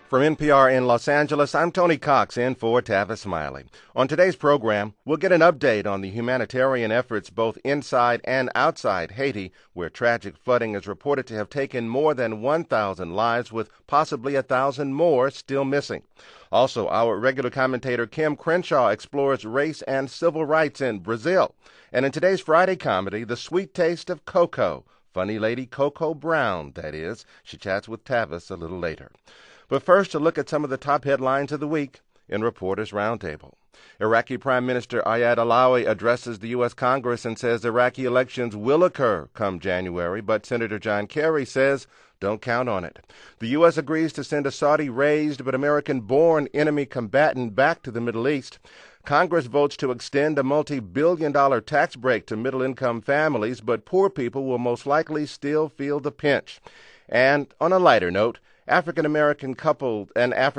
From NPR in Los Angeles, I'm Tony Cox in for Tavis Smiley. On today's program, we'll get an update on the humanitarian efforts both inside and outside Haiti, where tragic flooding is reported to have taken more than 1,000 lives, with possibly 1,000 more still missing. Also, our regular commentator Kim Crenshaw explores race and civil rights in Brazil. And in today's Friday comedy, The Sweet Taste of Coco. Funny lady Coco Brown, that is. She chats with Tavis a little later. But first, a look at some of the top headlines of the week in Reporters Roundtable. Iraqi Prime Minister Ayad Allawi addresses the U.S. Congress and says Iraqi elections will occur come January, but Senator John Kerry says don't count on it. The U.S. agrees to send a Saudi-raised but American-born enemy combatant back to the Middle East. Congress votes to extend a multi-billion-dollar tax break to middle-income families, but poor people will most likely still feel the pinch. And on a lighter note, an African American couple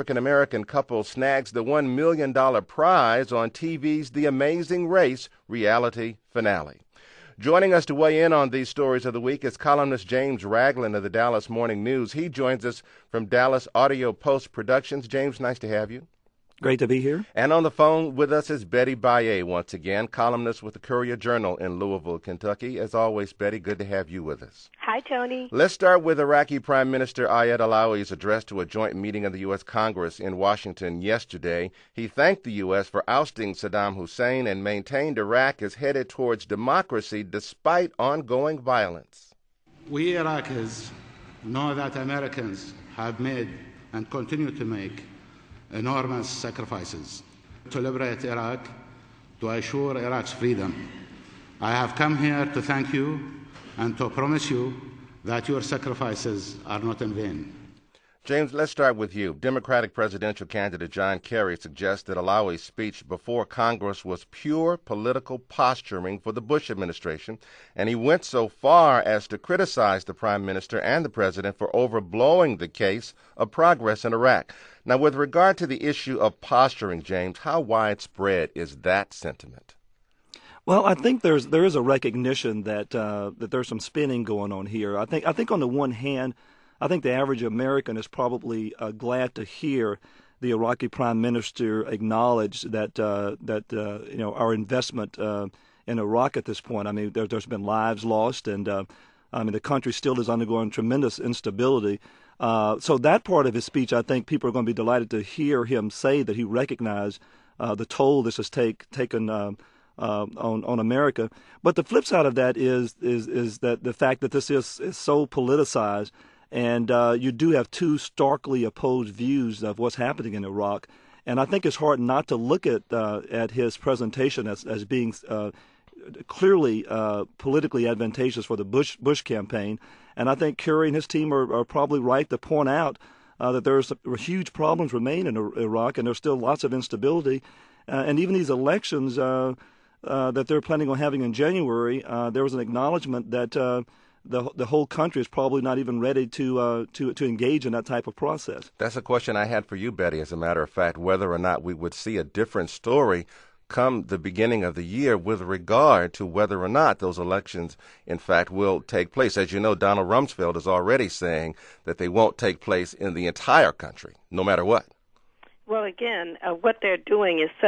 snags the $1 million prize on TV's The Amazing Race reality finale. Joining us to weigh in on these stories of the week is columnist James Ragland of the Dallas Morning News. He joins us from Dallas Audio Post Productions. James, nice to have you. Great to be here. And on the phone with us is Betty Baye once again, columnist with the Courier-Journal in Louisville, Kentucky. As always, Betty, good to have you with us. Hi, Tony. Let's start with Iraqi Prime Minister Ayad Allawi's address to a joint meeting of the U.S. Congress in Washington yesterday. He thanked the U.S. for ousting Saddam Hussein and maintained Iraq is headed towards democracy despite ongoing violence. We Iraqis know that Americans have made and continue to make enormous sacrifices to liberate Iraq, to assure Iraq's freedom. I have come here to thank you and to promise you that your sacrifices are not in vain. James, let's start with you. Democratic presidential candidate John Kerry suggests that Allawi's speech before Congress was pure political posturing for the Bush administration, and he went so far as to criticize the prime minister and the president for overblowing the case of progress in Iraq. Now, with regard to the issue of posturing, James, how widespread is that sentiment? Well, I think there is a recognition that there's some spinning going on here. I think on the one hand, I think the average American is probably glad to hear the Iraqi Prime Minister acknowledge that our investment in Iraq at this point. I mean, there's been lives lost, and the country still is undergoing tremendous instability. So that part of his speech, I think people are going to be delighted to hear him say that he recognized the toll this has taken on America. But the flip side of that is that the fact that this is so politicized. And you do have two starkly opposed views of what's happening in Iraq. And I think it's hard not to look at his presentation as being clearly politically advantageous for the Bush campaign. And I think Kerry and his team are probably right to point out that there's huge problems remain in Iraq, and there's still lots of instability. And even these elections that they're planning on having in January, there was an acknowledgement that the whole country is probably not even ready to engage in that type of process. That's a question I had for you, Betty, as a matter of fact, whether or not we would see a different story come the beginning of the year with regard to whether or not those elections, in fact, will take place. As you know, Donald Rumsfeld is already saying that they won't take place in the entire country, no matter what. Well, again, what they're doing is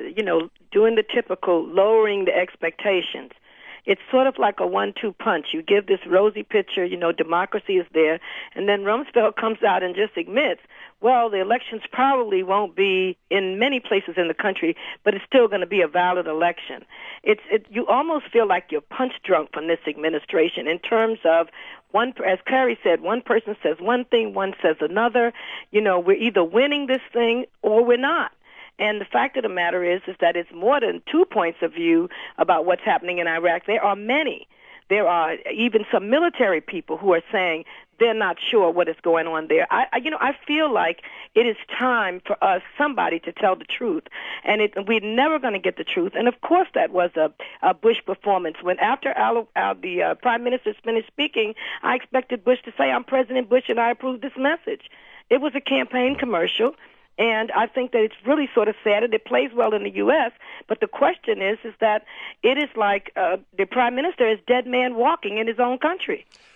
doing the typical lowering the expectations. It's sort of like a 1-2 punch. You give this rosy picture, democracy is there, and then Rumsfeld comes out and just admits, well, the elections probably won't be in many places in the country, but it's still going to be a valid election. You almost feel like you're punch drunk from this administration in terms of as Kerry said, one person says one thing, one says another. We're either winning this thing or we're not. And the fact of the matter is that it's more than 2 points of view about what's happening in Iraq. There are many. There are even some military people who are saying they're not sure what is going on there. I feel like it is time for somebody to tell the truth, and we're never going to get the truth. And of course, that was a Bush performance. When after the Prime Minister finished speaking, I expected Bush to say, "I'm President Bush, and I approve this message." It was a campaign commercial. And I think that it's really sort of sad, and it plays well in the U.S., but the question is that it is like the prime minister is dead man walking in his own country.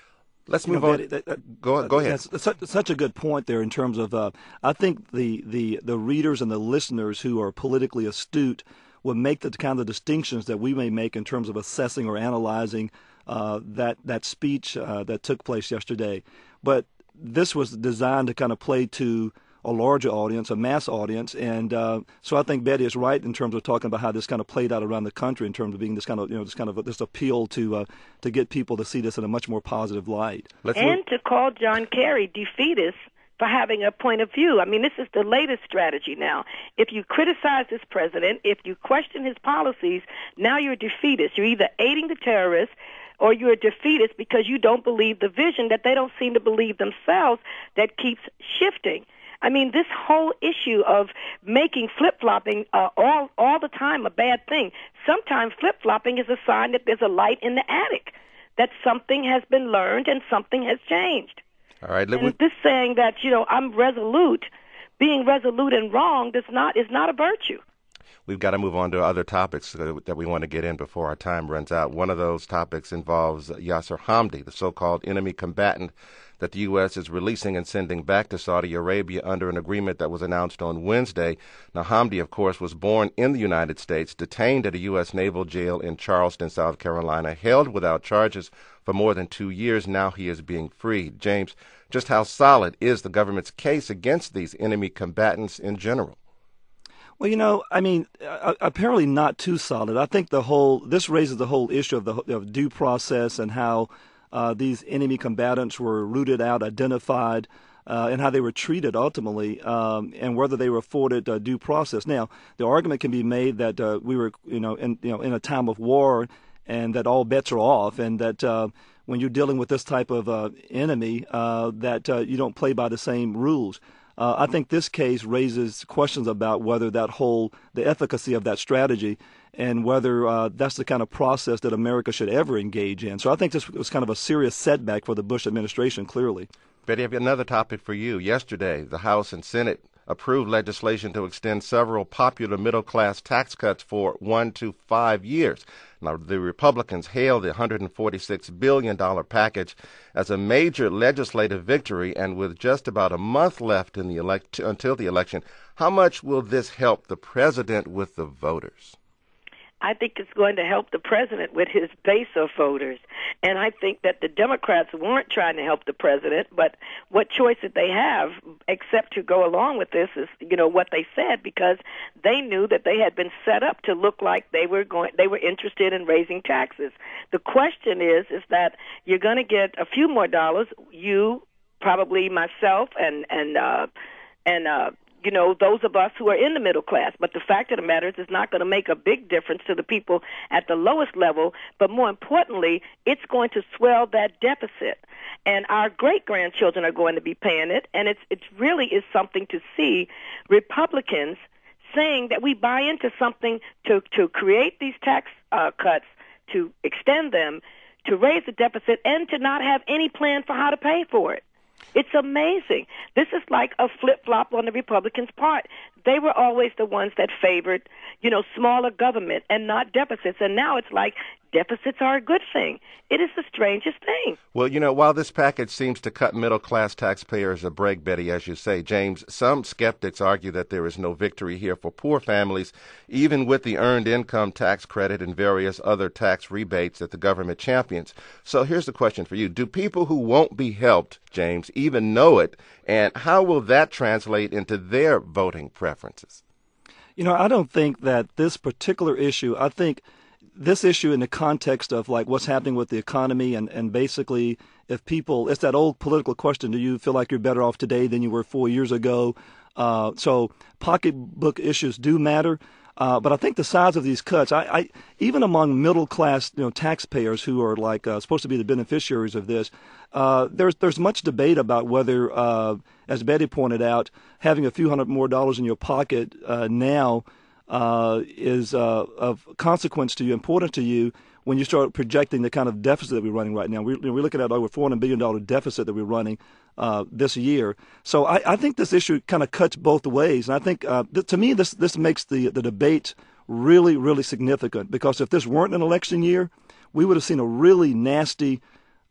Let's move on. Go ahead. That's such a good point there in terms of I think the readers and the listeners who are politically astute will make the kind of distinctions that we may make in terms of assessing or analyzing that speech that took place yesterday. But this was designed to kind of play to a larger audience, a mass audience, and so I think Betty is right in terms of talking about how this kind of played out around the country in terms of being this kind of this appeal to get people to see this in a much more positive light. To call John Kerry defeatist for having a point of view. I mean, this is the latest strategy now. If you criticize this president, if you question his policies, now you're a defeatist. You're either aiding the terrorists or you're a defeatist because you don't believe the vision that they don't seem to believe themselves that keeps shifting. I mean, this whole issue of making flip-flopping all the time a bad thing. Sometimes flip-flopping is a sign that there's a light in the attic, that something has been learned and something has changed. All right. And this saying that, I'm resolute, being resolute and wrong is not a virtue. We've got to move on to other topics that we want to get in before our time runs out. One of those topics involves Yasir Hamdi, the so-called enemy combatant that the U.S. is releasing and sending back to Saudi Arabia under an agreement that was announced on Wednesday. Now, Hamdi, of course, was born in the United States, detained at a U.S. naval jail in Charleston, South Carolina, held without charges for more than 2 years. Now he is being freed. James, just how solid is the government's case against these enemy combatants in general? Well, apparently not too solid. I think this raises the whole issue of due process and how these enemy combatants were rooted out, identified, and how they were treated ultimately, and whether they were afforded due process. Now, the argument can be made that we were, in a time of war, and that all bets are off, and that when you're dealing with this type of enemy, that you don't play by the same rules. I think this case raises questions about whether the efficacy of that strategy and whether that's the kind of process that America should ever engage in. So I think this was kind of a serious setback for the Bush administration, clearly. Betty, I have another topic for you. Yesterday, the House and Senate approved legislation to extend several popular middle-class tax cuts for 1 to 5 years. Now, the Republicans hailed the $146 billion package as a major legislative victory, and with just about a month left in until the election, how much will this help the president with the voters? I think it's going to help the president with his base of voters. And I think that the Democrats weren't trying to help the president, but what choice did they have except to go along with this is, what they said, because they knew that they had been set up to look like they were interested in raising taxes. The question is that you're going to get a few more dollars, you, probably myself, and those of us who are in the middle class. But the fact of the matter is it's not going to make a big difference to the people at the lowest level, but more importantly, it's going to swell that deficit. And our great-grandchildren are going to be paying it, and it really is something to see Republicans saying that we buy into something to create these tax cuts, to extend them, to raise the deficit, and to not have any plan for how to pay for it. It's amazing. This is like a flip-flop on the Republicans' part. They were always the ones that favored, smaller government and not deficits. And now it's like deficits are a good thing. It is the strangest thing. Well, while this package seems to cut middle-class taxpayers a break, Betty, as you say, James, some skeptics argue that there is no victory here for poor families, even with the earned income tax credit and various other tax rebates that the government champions. So here's the question for you. Do people who won't be helped, James, even know it? And how will that translate into their voting preferences? I don't think that this particular issue, I think this issue in the context of like what's happening with the economy and basically if people, it's that old political question, do you feel like you're better off today than you were 4 years ago? So pocketbook issues do matter. But I think the size of these cuts, I even among middle class, taxpayers who are like supposed to be the beneficiaries of this, there's much debate about whether, as Betty pointed out, having a few $100 more in your pocket now is of consequence to you, important to you, when you start projecting the kind of deficit that we're running right now. We're looking at over $400 billion deficit that we're running this year. So I think this issue kind of cuts both ways. And I think, to me, this makes the debate really, really significant, because if this weren't an election year, we would have seen a really nasty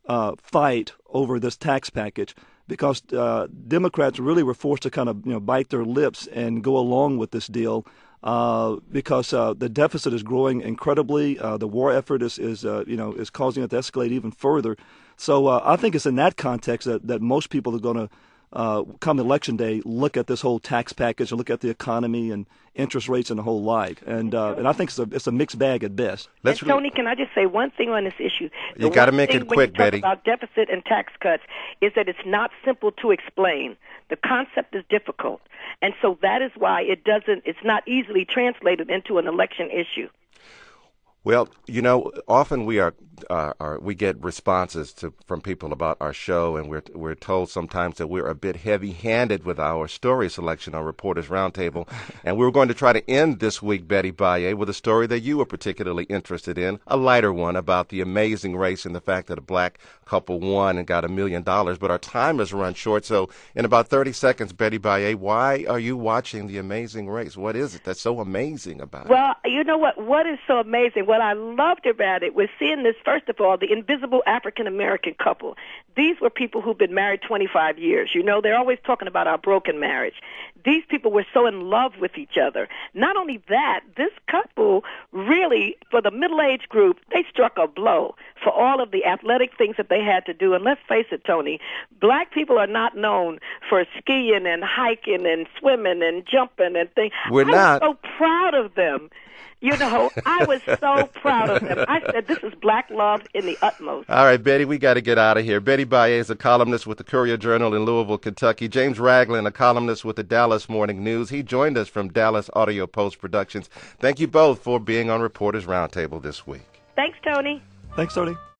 fight over this tax package, because Democrats really were forced to kind of bite their lips and go along with this deal because the deficit is growing incredibly. The war effort is causing it to escalate even further. So I think it's in that context that most people are going to come election day look at this whole tax package and look at the economy and interest rates and the whole like. And I think it's a mixed bag at best. And Tony, can I just say one thing on this issue? You got to make it quick, Betty. About deficit and tax cuts is that it's not simple to explain. The concept is difficult, and so that is why it's not easily translated into an election issue. Well, often we get responses from people about our show, and we're told sometimes that we're a bit heavy-handed with our story selection on Reporters Roundtable. And we were going to try to end this week, Betty Baye, with a story that you were particularly interested in, a lighter one about the amazing race and the fact that a black couple won and got $1 million. But our time has run short, so in about 30 seconds, Betty Baye, why are you watching The Amazing Race? What is it that's so amazing about it? Well, you know what is so amazing? What I loved about it was seeing this, first of all, the invisible African-American couple. These were people who've been married 25 years. They're always talking about our broken marriage. These people were so in love with each other. Not only that, this couple really, for the middle-aged group, they struck a blow for all of the athletic things that they had to do. And let's face it, Tony, black people are not known for skiing and hiking and swimming and jumping and things. We're not. I'm so proud of them. I was so proud of them. I said, this is black love in the utmost. All right, Betty, we got to get out of here. Betty Baye is a columnist with the Courier-Journal in Louisville, Kentucky. James Ragland, a columnist with the Dallas Morning News. He joined us from Dallas Audio Post Productions. Thank you both for being on Reporters Roundtable this week. Thanks, Tony. Thanks, Tony.